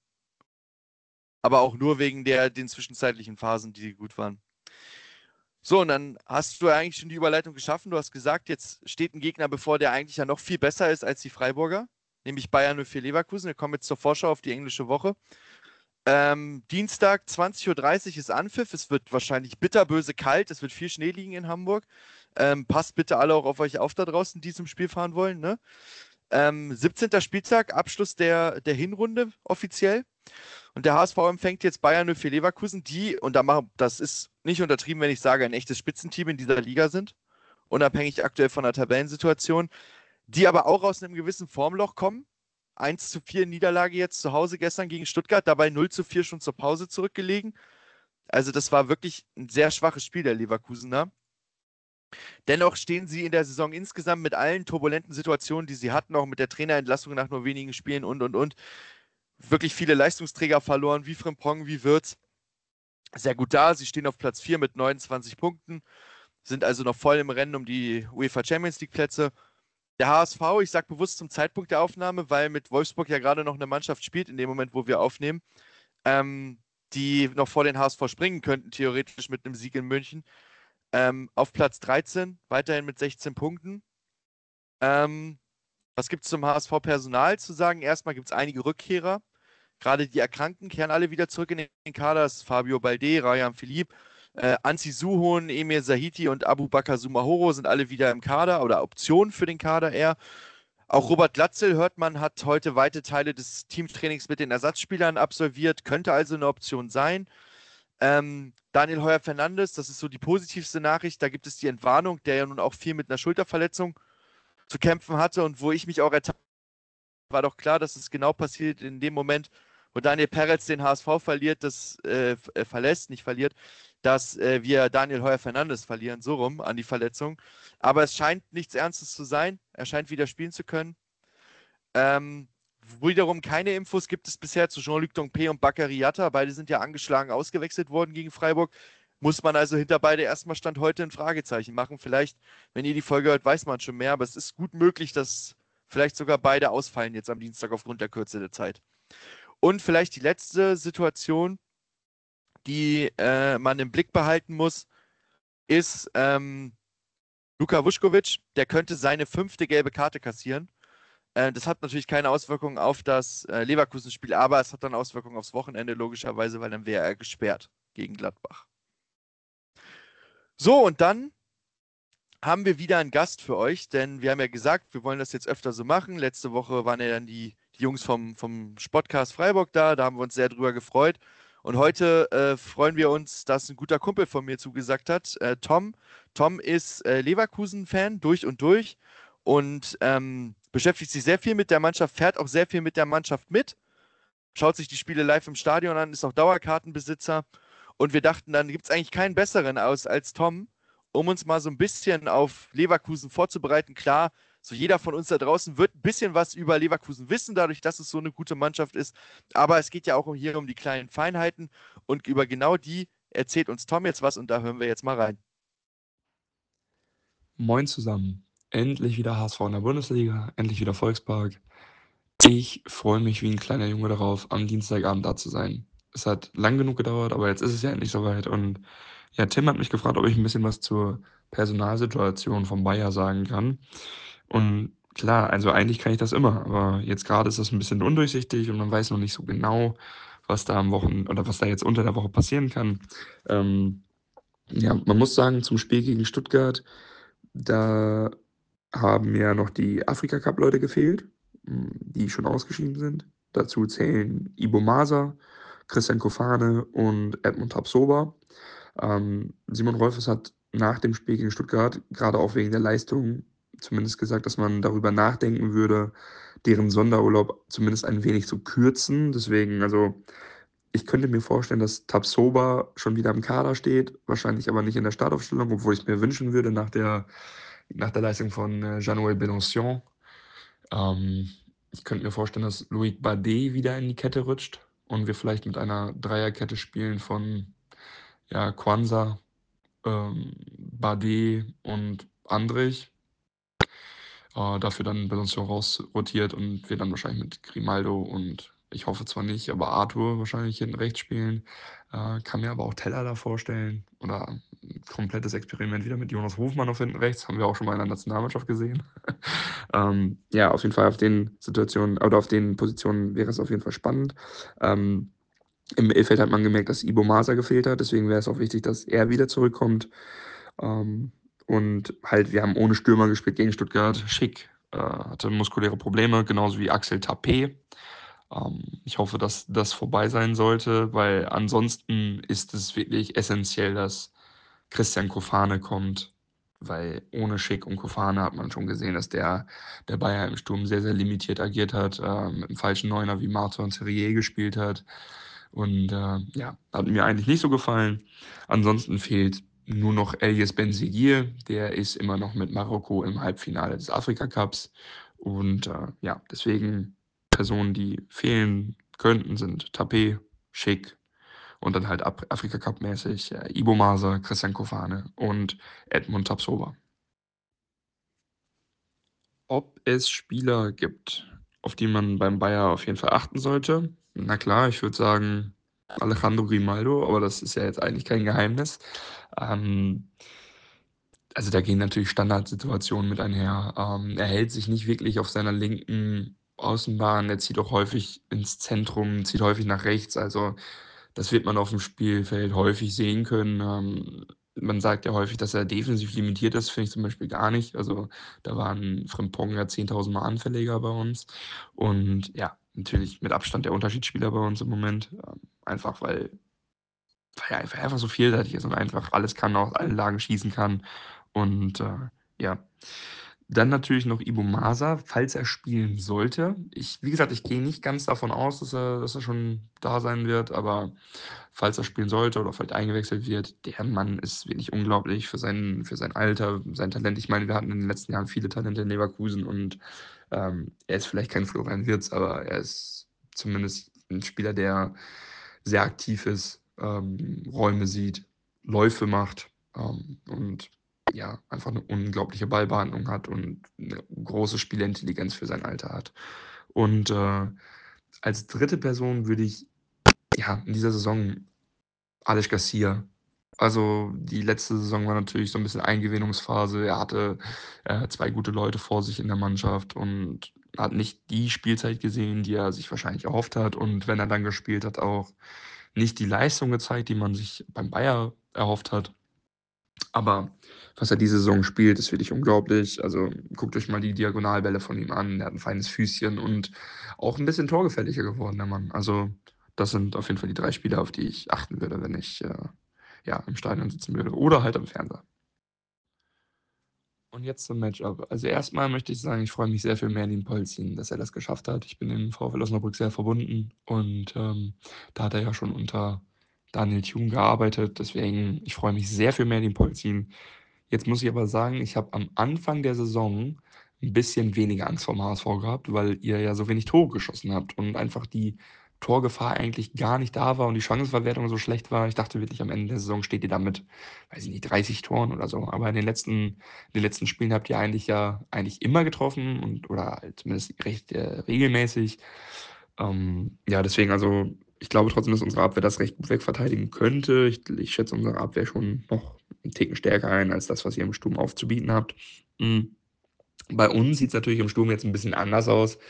Aber auch nur wegen der, den zwischenzeitlichen Phasen, die gut waren. So, und dann hast du eigentlich schon die Überleitung geschaffen. Du hast gesagt, jetzt steht ein Gegner bevor, der eigentlich ja noch viel besser ist als die Freiburger, nämlich Bayern null vier Leverkusen. Wir kommen jetzt zur Vorschau auf die englische Woche. Ähm, Dienstag zwanzig Uhr dreißig ist Anpfiff. Es wird wahrscheinlich bitterböse kalt. Es wird viel Schnee liegen in Hamburg. Ähm, passt bitte alle auch auf euch auf da draußen, die zum Spiel fahren wollen. Ne? Ähm, siebzehnter Spieltag, Abschluss der, der Hinrunde offiziell. Und der H S V empfängt jetzt Bayern null vier Leverkusen, die, und da machen, das ist nicht untertrieben, wenn ich sage, ein echtes Spitzenteam in dieser Liga sind, unabhängig aktuell von der Tabellensituation, die aber auch aus einem gewissen Formloch kommen. eins zu vier Niederlage jetzt zu Hause gestern gegen Stuttgart, dabei null zu vier schon zur Pause zurückgelegen. Also das war wirklich ein sehr schwaches Spiel der Leverkusener. Dennoch stehen sie in der Saison insgesamt mit allen turbulenten Situationen, die sie hatten, auch mit der Trainerentlassung nach nur wenigen Spielen und, und, und, wirklich viele Leistungsträger verloren, wie Frimpong, wie Wirtz, sehr gut da. Sie stehen auf Platz vier mit neunundzwanzig Punkten, sind also noch voll im Rennen um die UEFA Champions League Plätze. Der H S V, ich sage bewusst zum Zeitpunkt der Aufnahme, weil mit Wolfsburg ja gerade noch eine Mannschaft spielt, in dem Moment, wo wir aufnehmen, ähm, die noch vor den H S V springen könnten, theoretisch mit einem Sieg in München. Ähm, auf Platz dreizehn, weiterhin mit sechzehn Punkten. Ähm, was gibt es zum H S V-Personal zu sagen? Erstmal gibt es einige Rückkehrer. Gerade die Erkrankten kehren alle wieder zurück in den Kader. Das ist Fabio Balde, Rayan Philippe, äh, Ansi Suhon, Emir Sahiti und Abu Bakar Sumahoro sind alle wieder im Kader oder Optionen für den Kader eher. Auch Robert Glatzel, hört man, hat heute weite Teile des Teamtrainings mit den Ersatzspielern absolviert, könnte also eine Option sein. Ähm, Daniel Heuer-Fernandes, das ist so die positivste Nachricht, da gibt es die Entwarnung, der ja nun auch viel mit einer Schulterverletzung zu kämpfen hatte und wo ich mich auch ertappt war doch klar, dass es genau passiert in dem Moment, wo Daniel Peretz den H S V verliert, das äh, äh, verlässt, nicht verliert, dass äh, wir Daniel Heuer-Fernandes verlieren, so rum an die Verletzung. Aber es scheint nichts Ernstes zu sein. Er scheint wieder spielen zu können. Ähm, wiederum keine Infos gibt es bisher zu Jean-Luc Dompe und Bakary Yatta. Beide sind ja angeschlagen ausgewechselt worden gegen Freiburg. Muss man also hinter beide erstmal Stand heute ein Fragezeichen machen. Vielleicht, wenn ihr die Folge hört, weiß man schon mehr, aber es ist gut möglich, dass vielleicht sogar beide ausfallen jetzt am Dienstag aufgrund der Kürze der Zeit. Und vielleicht die letzte Situation, die äh, man im Blick behalten muss, ist ähm, Luka Vuskovic. Der könnte seine fünfte gelbe Karte kassieren. Äh, das hat natürlich keine Auswirkungen auf das äh, Leverkusen-Spiel, aber es hat dann Auswirkungen aufs Wochenende, logischerweise, weil dann wäre er gesperrt gegen Gladbach. So, und dann haben wir wieder einen Gast für euch, denn wir haben ja gesagt, wir wollen das jetzt öfter so machen. Letzte Woche waren ja dann die, die Jungs vom, vom Sportcast Freiburg da, da haben wir uns sehr drüber gefreut. Und heute äh, freuen wir uns, dass ein guter Kumpel von mir zugesagt hat, äh, Tom. Tom ist äh, Leverkusen-Fan durch und durch und ähm, beschäftigt sich sehr viel mit der Mannschaft, fährt auch sehr viel mit der Mannschaft mit, schaut sich die Spiele live im Stadion an, ist auch Dauerkartenbesitzer. Und wir dachten, dann gibt es eigentlich keinen besseren aus als Tom, um uns mal so ein bisschen auf Leverkusen vorzubereiten. Klar, so jeder von uns da draußen wird ein bisschen was über Leverkusen wissen, dadurch, dass es so eine gute Mannschaft ist. Aber es geht ja auch hier um die kleinen Feinheiten und über genau die erzählt uns Tom jetzt was und da hören wir jetzt mal rein. Moin zusammen. Endlich wieder H S V in der Bundesliga, endlich wieder Volkspark. Ich freue mich wie ein kleiner Junge darauf, am Dienstagabend da zu sein. Es hat lang genug gedauert, aber jetzt ist es ja endlich soweit. Und ja, Tim hat mich gefragt, ob ich ein bisschen was zur Personalsituation von Bayer sagen kann. Und klar, also eigentlich kann ich das immer, aber jetzt gerade ist das ein bisschen undurchsichtig und man weiß noch nicht so genau, was da am Wochen oder was da jetzt unter der Woche passieren kann. Ähm, ja, man muss sagen, zum Spiel gegen Stuttgart, da haben ja noch die Afrika-Cup-Leute gefehlt, mh, die schon ausgeschieden sind. Dazu zählen Ibo Masa, Christian Kofane und Edmund Tapsoba. Ähm, Simon Rolfes hat nach dem Spiel gegen Stuttgart, gerade auch wegen der Leistung, zumindest gesagt, dass man darüber nachdenken würde, deren Sonderurlaub zumindest ein wenig zu kürzen. Deswegen, also ich könnte mir vorstellen, dass Tapsoba schon wieder im Kader steht, wahrscheinlich aber nicht in der Startaufstellung, obwohl ich es mir wünschen würde nach der, nach der Leistung von äh, Jean-Noël Benancion. Ähm, ich könnte mir vorstellen, dass Loïc Badé wieder in die Kette rutscht und wir vielleicht mit einer Dreierkette spielen von ja, Kwanzaa, ähm, Badé und Andrich. Äh, dafür dann Benancion rausrotiert und wir dann wahrscheinlich mit Grimaldo und ich hoffe zwar nicht, aber Arthur wahrscheinlich hinten rechts spielen. Äh, kann mir aber auch Teller da vorstellen. Oder ein komplettes Experiment wieder mit Jonas Hofmann auf hinten rechts. Haben wir auch schon mal in der Nationalmannschaft gesehen. ähm, ja, auf jeden Fall auf den Situationen oder auf den Positionen wäre es auf jeden Fall spannend. Ähm, Im Mittelfeld hat man gemerkt, dass Ibo Masa gefehlt hat. Deswegen wäre es auch wichtig, dass er wieder zurückkommt. Ähm, und halt, wir haben ohne Stürmer gespielt gegen Stuttgart. Schick äh, hatte muskuläre Probleme, genauso wie Axel Tapé. Ähm, ich hoffe, dass das vorbei sein sollte, weil ansonsten ist es wirklich essentiell, dass Christian Kofane kommt, weil ohne Schick und Kofane hat man schon gesehen, dass der, der Bayer im Sturm sehr, sehr limitiert agiert hat, äh, mit einem falschen Neuner wie Martin Terrier gespielt hat. Und äh, ja, hat mir eigentlich nicht so gefallen. Ansonsten fehlt nur noch Elias Benzeguir, der ist immer noch mit Marokko im Halbfinale des Afrika-Cups. Und äh, ja, deswegen Personen, die fehlen könnten, sind Tapé, Schick und dann halt Af- Afrika-Cup-mäßig äh, Ibo Masa, Christian Kofane und Edmund Tapsoba. Ob es Spieler gibt, auf die man beim Bayer auf jeden Fall achten sollte? Na klar, ich würde sagen Alejandro Grimaldo, aber das ist ja jetzt eigentlich kein Geheimnis. Ähm, also da gehen natürlich Standardsituationen mit einher. Ähm, er hält sich nicht wirklich auf seiner linken Außenbahn. Er zieht auch häufig ins Zentrum, zieht häufig nach rechts. Also das wird man auf dem Spielfeld häufig sehen können. Ähm, man sagt ja häufig, dass er defensiv limitiert ist, finde ich zum Beispiel gar nicht. Also da waren Frimpong ja zehntausend Mal anfälliger bei uns. Und ja, natürlich mit Abstand der Unterschiedsspieler bei uns im Moment. Ähm, einfach weil weil er einfach einfach so vielseitig ist und einfach alles kann, aus allen Lagen schießen kann. Und äh, ja. Dann natürlich noch Ibo Masa, falls er spielen sollte. Ich, wie gesagt, ich gehe nicht ganz davon aus, dass er, dass er schon da sein wird, aber falls er spielen sollte oder vielleicht eingewechselt wird, der Mann ist wirklich unglaublich für sein, für sein Alter, sein Talent. Ich meine, wir hatten in den letzten Jahren viele Talente in Leverkusen und ähm, er ist vielleicht kein Florian Wirtz, aber er ist zumindest ein Spieler, der sehr aktiv ist, ähm, Räume sieht, Läufe macht ähm, und ja, einfach eine unglaubliche Ballbehandlung hat und eine große Spielintelligenz für sein Alter hat. Und äh, als dritte Person würde ich ja in dieser Saison Aleix Garcia. Also die letzte Saison war natürlich so ein bisschen Eingewöhnungsphase. Er hatte äh, zwei gute Leute vor sich in der Mannschaft und hat nicht die Spielzeit gesehen, die er sich wahrscheinlich erhofft hat. Und wenn er dann gespielt hat, auch nicht die Leistung gezeigt, die man sich beim Bayer erhofft hat. Aber was er diese Saison spielt, ist wirklich unglaublich. Also guckt euch mal die Diagonalbälle von ihm an. Er hat ein feines Füßchen und auch ein bisschen torgefälliger geworden, der Mann. Also das sind auf jeden Fall die drei Spieler, auf die ich achten würde, wenn ich äh, ja, im Stadion sitzen würde oder halt am Fernseher. Und jetzt zum Matchup. Also erstmal möchte ich sagen, ich freue mich sehr für Merlin Polzin, dass er das geschafft hat. Ich bin dem VfL Osnabrück sehr verbunden und ähm, da hat er ja schon unter Daniel Thune gearbeitet. Deswegen, ich freue mich sehr für Merlin Polzin. Jetzt muss ich aber sagen, ich habe am Anfang der Saison ein bisschen weniger Angst vorm H S V gehabt, weil ihr ja so wenig Tore geschossen habt und einfach die Torgefahr eigentlich gar nicht da war und die Chancenverwertung so schlecht war. Ich dachte wirklich, am Ende der Saison steht ihr damit, weiß ich nicht, dreißig Toren oder so. Aber in den letzten, in den letzten Spielen habt ihr eigentlich ja eigentlich immer getroffen und oder halt zumindest recht äh, regelmäßig. Ähm, ja, deswegen also, ich glaube trotzdem, dass unsere Abwehr das recht gut wegverteidigen könnte. Ich, ich schätze unsere Abwehr schon noch einen Ticken stärker ein als das, was ihr im Sturm aufzubieten habt. Mhm. Bei uns sieht es natürlich im Sturm jetzt ein bisschen anders aus.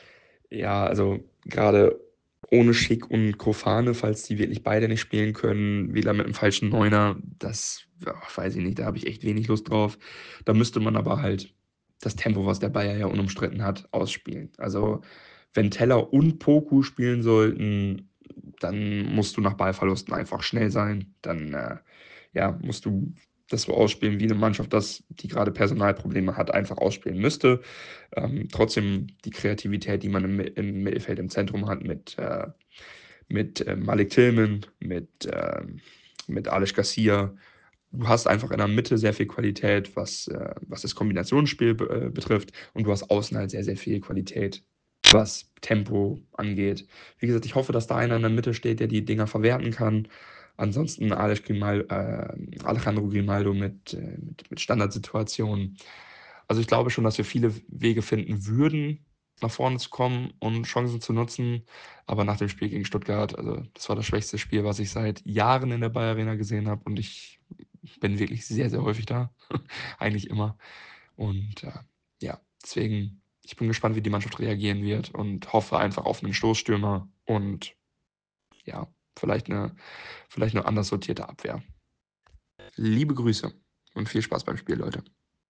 Ja, also gerade ohne Schick und Kofane, falls die wirklich beide nicht spielen können, wieder mit einem falschen Neuner, das ja, weiß ich nicht, da habe ich echt wenig Lust drauf. Da müsste man aber halt das Tempo, was der Bayer ja unumstritten hat, ausspielen. Also wenn Teller und Poku spielen sollten, dann musst du nach Ballverlusten einfach schnell sein. Dann äh, ja, musst du das so ausspielen, wie eine Mannschaft, das, die gerade Personalprobleme hat, einfach ausspielen müsste. Ähm, trotzdem die Kreativität, die man im, im Mittelfeld im Zentrum hat mit, äh, mit äh, Malik Tillman, mit, äh, mit Aleix Garcia. Du hast einfach in der Mitte sehr viel Qualität, was, äh, was das Kombinationsspiel be äh, betrifft. Und du hast außen halt sehr, sehr viel Qualität, was Tempo angeht. Wie gesagt, ich hoffe, dass da einer in der Mitte steht, der die Dinger verwerten kann. Ansonsten Alex Grimal, äh, Alejandro Grimaldo mit, äh, mit, mit Standardsituationen. Also ich glaube schon, dass wir viele Wege finden würden, nach vorne zu kommen und Chancen zu nutzen. Aber nach dem Spiel gegen Stuttgart, also das war das schwächste Spiel, was ich seit Jahren in der Bayer Arena gesehen habe. Und ich bin wirklich sehr, sehr häufig da. Eigentlich immer. Und äh, ja, deswegen, ich bin gespannt, wie die Mannschaft reagieren wird und hoffe einfach auf einen Stoßstürmer und ja, vielleicht eine, vielleicht eine anders sortierte Abwehr. Liebe Grüße und viel Spaß beim Spiel, Leute.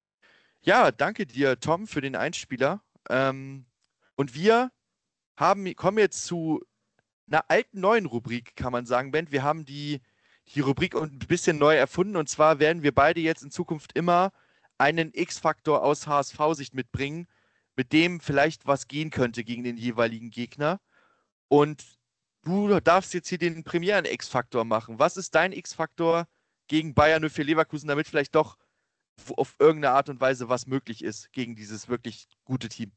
Ja, danke dir, Tom, für den Einspieler. Ähm, und wir haben, kommen jetzt zu einer alten neuen Rubrik, kann man sagen, Ben. Wir haben die, die Rubrik ein bisschen neu erfunden. Und zwar werden wir beide jetzt in Zukunft immer einen X-Faktor aus H S V-Sicht mitbringen, mit dem vielleicht was gehen könnte gegen den jeweiligen Gegner. Und du darfst jetzt hier den Premieren-X-Faktor machen. Was ist dein X-Faktor gegen Bayer null vier Leverkusen, damit vielleicht doch auf irgendeine Art und Weise was möglich ist gegen dieses wirklich gute Team?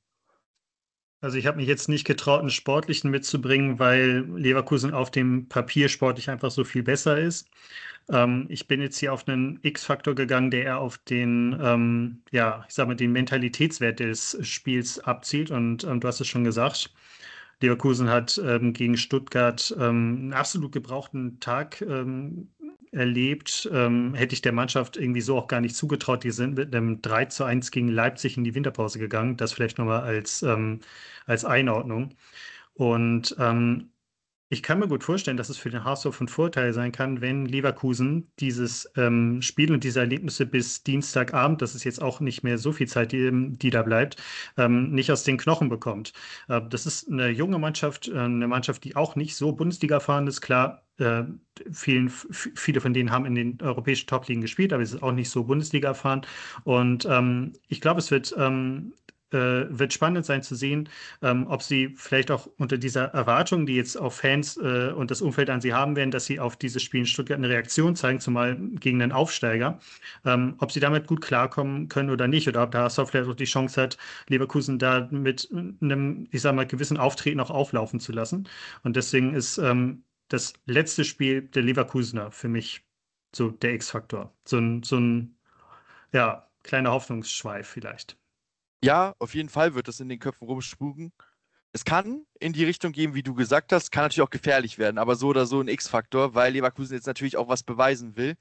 Also ich habe mich jetzt nicht getraut, einen sportlichen mitzubringen, weil Leverkusen auf dem Papier sportlich einfach so viel besser ist. Ähm, ich bin jetzt hier auf einen X-Faktor gegangen, der eher auf den, ähm, ja, ich sag mal, den Mentalitätswert des Spiels abzielt. Und ähm, du hast es schon gesagt, Leverkusen hat ähm, gegen Stuttgart ähm, einen absolut gebrauchten Tag ähm, erlebt, ähm, hätte ich der Mannschaft irgendwie so auch gar nicht zugetraut. Die sind mit einem drei zu eins gegen Leipzig in die Winterpause gegangen. Das vielleicht nochmal als, ähm, als Einordnung. Und ähm, ich kann mir gut vorstellen, dass es für den H S V von Vorteil sein kann, wenn Leverkusen dieses ähm, Spiel und diese Erlebnisse bis Dienstagabend, das ist jetzt auch nicht mehr so viel Zeit, die, die da bleibt, ähm, nicht aus den Knochen bekommt. Äh, das ist eine junge Mannschaft, äh, eine Mannschaft, die auch nicht so Bundesliga erfahren ist. Klar, äh, vielen, f- viele von denen haben in den europäischen Top-Ligen gespielt, aber es ist auch nicht so Bundesliga erfahren. Und ähm, ich glaube, es wird, ähm, äh, wird spannend sein zu sehen, ähm, ob sie vielleicht auch unter dieser Erwartung, die jetzt auf Fans äh, und das Umfeld an sie haben werden, dass sie auf dieses Spiel in Stuttgart eine Reaktion zeigen, zumal gegen einen Aufsteiger, ähm, ob sie damit gut klarkommen können oder nicht, oder ob der H S V vielleicht auch die Chance hat, Leverkusen da mit einem, ich sag mal, gewissen Auftreten auch auflaufen zu lassen. Und deswegen ist ähm, das letzte Spiel der Leverkusener für mich so der X-Faktor. So ein, so ein, ja, kleiner Hoffnungsschweif vielleicht. Ja, auf jeden Fall wird das in den Köpfen rumspuken. Es kann in die Richtung gehen, wie du gesagt hast, kann natürlich auch gefährlich werden, aber so oder so ein X-Faktor, weil Leverkusen jetzt natürlich auch was beweisen will.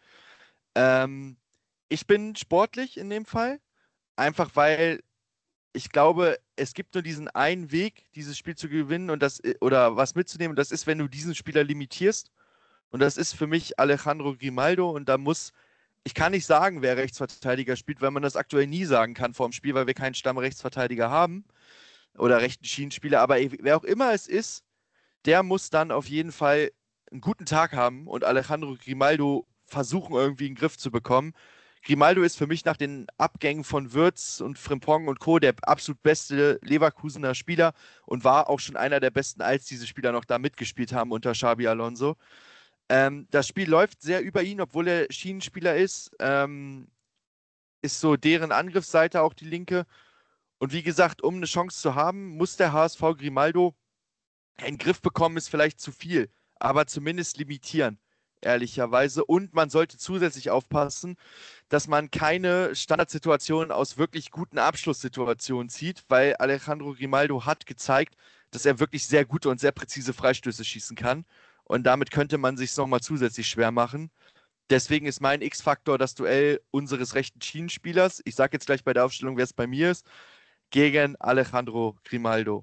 Ähm, Ich bin sportlich in dem Fall, einfach weil ich glaube, es gibt nur diesen einen Weg, dieses Spiel zu gewinnen und das oder was mitzunehmen, und das ist, wenn du diesen Spieler limitierst. Und das ist für mich Alejandro Grimaldo und da muss, ich kann nicht sagen, wer Rechtsverteidiger spielt, weil man das aktuell nie sagen kann vor dem Spiel, weil wir keinen Stammrechtsverteidiger haben oder rechten Schienenspieler, aber wer auch immer es ist, der muss dann auf jeden Fall einen guten Tag haben und Alejandro Grimaldo versuchen, irgendwie in den Griff zu bekommen. Grimaldo ist für mich nach den Abgängen von Würz und Frimpong und Co. der absolut beste Leverkusener Spieler und war auch schon einer der besten, als diese Spieler noch da mitgespielt haben unter Xabi Alonso. Ähm, das Spiel läuft sehr über ihn, obwohl er Schienenspieler ist. Ähm, ist so deren Angriffsseite auch die linke. Und wie gesagt, um eine Chance zu haben, muss der H S V Grimaldo in den Griff bekommen, ist vielleicht zu viel, aber zumindest limitieren, ehrlicherweise. Und man sollte zusätzlich aufpassen, dass man keine Standardsituationen aus wirklich guten Abschlusssituationen zieht, weil Alejandro Grimaldo hat gezeigt, dass er wirklich sehr gute und sehr präzise Freistöße schießen kann. Und damit könnte man sich nochmal zusätzlich schwer machen. Deswegen ist mein X-Faktor das Duell unseres rechten Schienenspielers. Ich sage jetzt gleich bei der Aufstellung, wer es bei mir ist, gegen Alejandro Grimaldo.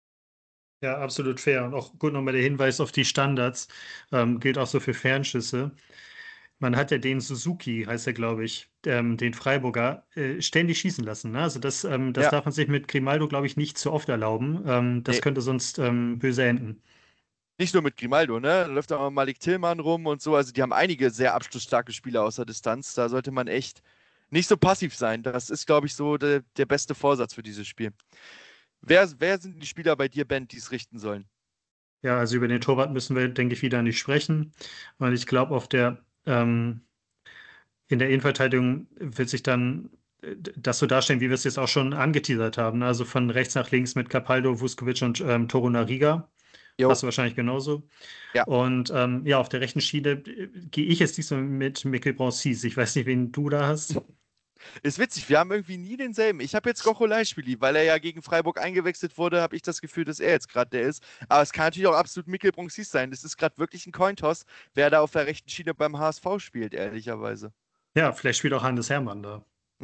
Ja, absolut fair. Und auch gut nochmal der Hinweis auf die Standards. Ähm, gilt auch so für Fernschüsse. Man hat ja den Suzuki, heißt er, glaube ich, ähm, den Freiburger, äh, ständig schießen lassen. Ne? Also das, ähm, das Ja, darf man sich mit Grimaldo, glaube ich, nicht zu oft erlauben. Ähm, das nee, könnte sonst ähm, böse enden. nicht nur mit Grimaldo, ne? Da läuft auch Malik Tillmann rum und so. Also die haben einige sehr abschlussstarke Spieler aus der Distanz. Da sollte man echt nicht so passiv sein. Das ist, glaube ich, so der, der beste Vorsatz für dieses Spiel. Wer, wer sind die Spieler bei dir, Ben, die es richten sollen? Ja, also über den Torwart müssen wir, denke ich, wieder nicht sprechen. Und ich glaube, auf der ähm, in der Innenverteidigung wird sich dann äh, das so darstellen, wie wir es jetzt auch schon angeteasert haben. Also von rechts nach links mit Capaldo, Vuskovic und ähm, Torunariga. Jo, Hast du wahrscheinlich genauso. ja. Und ähm, ja, auf der rechten Schiene äh, gehe ich jetzt diesmal mit Mikkel Bronsis. Ich weiß nicht, wen du da hast. Ist witzig, wir haben irgendwie nie denselben. Ich habe jetzt Gocholai-Spili, weil er ja gegen Freiburg eingewechselt wurde, habe ich das Gefühl, dass er jetzt gerade der ist. Aber es kann natürlich auch absolut Mikkel Bronsis sein. Das ist gerade wirklich ein Cointoss, wer da auf der rechten Schiene beim H S V spielt, ehrlicherweise. Ja, vielleicht spielt auch Hannes Hermann da.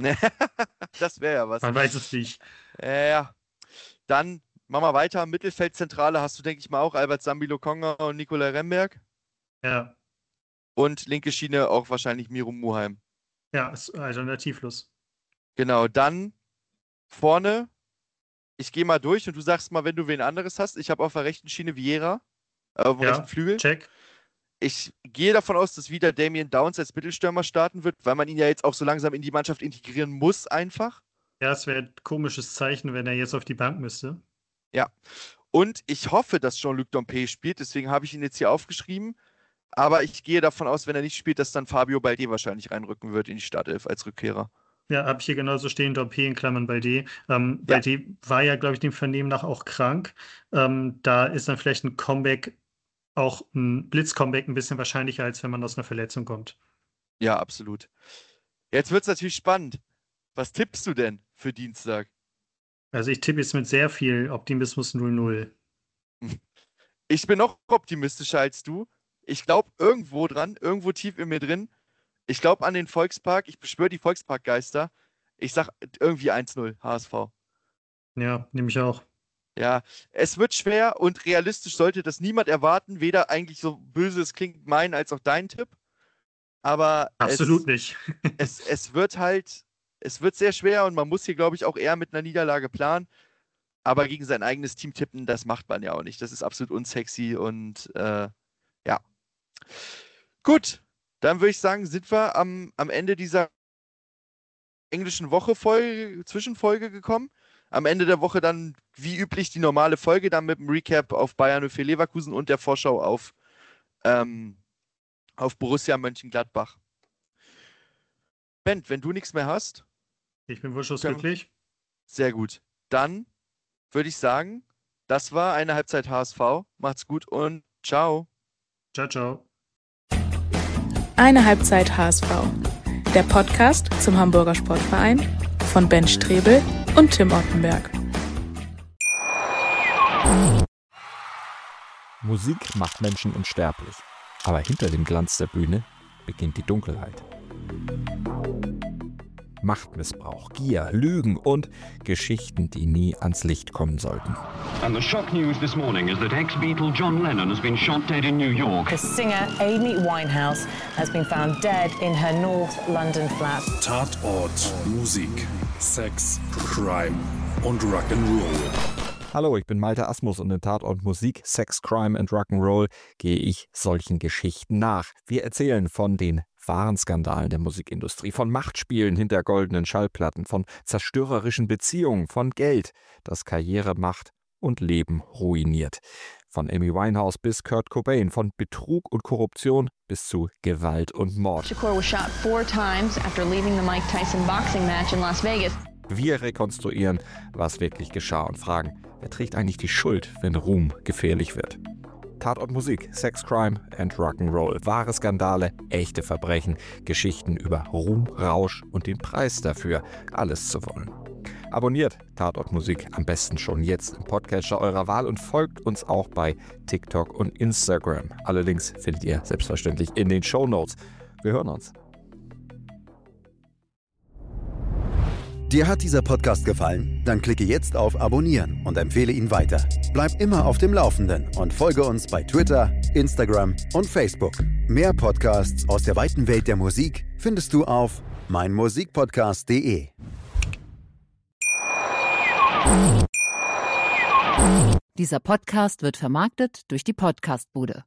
Das wäre ja was. Man weiß es nicht. Äh, ja, dann machen wir weiter. Mittelfeldzentrale hast du, denke ich mal, auch Albert Sambi Lokonga und Nikolai Remberg. Ja, Und linke Schiene auch wahrscheinlich Miro Muheim. ja, ist alternativlos. Genau, dann vorne, ich gehe mal durch und du sagst mal, wenn du wen anderes hast. Ich habe auf der rechten Schiene Vieira, äh, auf dem rechten Ja, Flügel. check. Ich gehe davon aus, dass wieder Damien Downs als Mittelstürmer starten wird, weil man ihn ja jetzt auch so langsam in die Mannschaft integrieren muss, einfach. Ja, es wäre ein komisches Zeichen, wenn er jetzt auf die Bank müsste. Ja. Und ich hoffe, dass Jean-Luc Dompe spielt, deswegen habe ich ihn jetzt hier aufgeschrieben. Aber ich gehe davon aus, wenn er nicht spielt, dass dann Fabio Balde wahrscheinlich reinrücken wird in die Startelf als Rückkehrer. Ja, habe ich hier genauso stehen, Dompe in Klammern bei D. Ähm, Ja, bei D war ja, glaube ich, dem Vernehmen nach auch krank. Ähm, da ist dann vielleicht ein Comeback, auch ein Blitz-Comeback ein bisschen wahrscheinlicher, als wenn man aus einer Verletzung kommt. ja, absolut. Jetzt wird es natürlich spannend. Was tippst du denn für Dienstag? Also ich tippe jetzt mit sehr viel Optimismus null null. Ich bin noch optimistischer als du. Ich glaube irgendwo dran, irgendwo tief in mir drin. Ich glaube an den Volkspark. Ich beschwöre die Volksparkgeister. Ich sag irgendwie eins null H S V. Ja, nehme ich auch. Ja, es wird schwer und realistisch sollte das niemand erwarten. Weder eigentlich so böse es klingt mein als auch dein Tipp. Aber Absolut es, nicht. es, es wird halt, es wird sehr schwer und man muss hier, glaube ich, auch eher mit einer Niederlage planen. Aber gegen sein eigenes Team tippen, das macht man ja auch nicht. Das ist absolut unsexy und äh, ja. Gut, dann würde ich sagen, sind wir am, am Ende dieser englischen Woche Folge, Zwischenfolge gekommen. Am Ende der Woche dann, wie üblich, die normale Folge, dann mit dem Recap auf Bayern null vier Leverkusen und der Vorschau auf, ähm, auf Borussia Mönchengladbach. Ben, wenn du nichts mehr hast. Ich bin wunschlos glücklich. Sehr gut. Dann würde ich sagen, das war eine Halbzeit H S V. Macht's gut und ciao. Ciao, ciao. Eine Halbzeit H S V. Der Podcast zum Hamburger Sportverein von Ben Strebel und Tim Ottenberg. Musik macht Menschen unsterblich. Aber hinter dem Glanz der Bühne beginnt die Dunkelheit. Machtmissbrauch, Gier, Lügen und Geschichten, die nie ans Licht kommen sollten. And the shock news this morning is that ex-Beatle John Lennon has been shot dead in New York. The singer Amy Winehouse has been found dead in her North London flat. Tatort, Musik, Sex, Crime und Rock'n'Roll. Hallo, ich bin Malte Asmus und in Tatort Musik, Sex, Crime and Rock'n'Roll gehe ich solchen Geschichten nach. Wir erzählen von den wahren Skandalen der Musikindustrie, von Machtspielen hinter goldenen Schallplatten, von zerstörerischen Beziehungen, von Geld, das Karriere macht und Leben ruiniert. Von Amy Winehouse bis Kurt Cobain, von Betrug und Korruption bis zu Gewalt und Mord. Shakur was shot four times after leaving the Mike Tyson boxing match in Las Vegas. Wir rekonstruieren, was wirklich geschah und fragen, wer trägt eigentlich die Schuld, wenn Ruhm gefährlich wird? Tatort Musik, Sex, Crime and Rock'n'Roll. Wahre Skandale, echte Verbrechen, Geschichten über Ruhm, Rausch und den Preis dafür, alles zu wollen. Abonniert Tatort Musik am besten schon jetzt im Podcatcher eurer Wahl und folgt uns auch bei TikTok und Instagram. Alle Links findet ihr selbstverständlich in den Shownotes. Wir hören uns. Dir hat dieser Podcast gefallen? Dann klicke jetzt auf Abonnieren und empfehle ihn weiter. Bleib immer auf dem Laufenden und folge uns bei Twitter, Instagram und Facebook. Mehr Podcasts aus der weiten Welt der Musik findest du auf meinmusikpodcast punkt de. Dieser Podcast wird vermarktet durch die Podcastbude.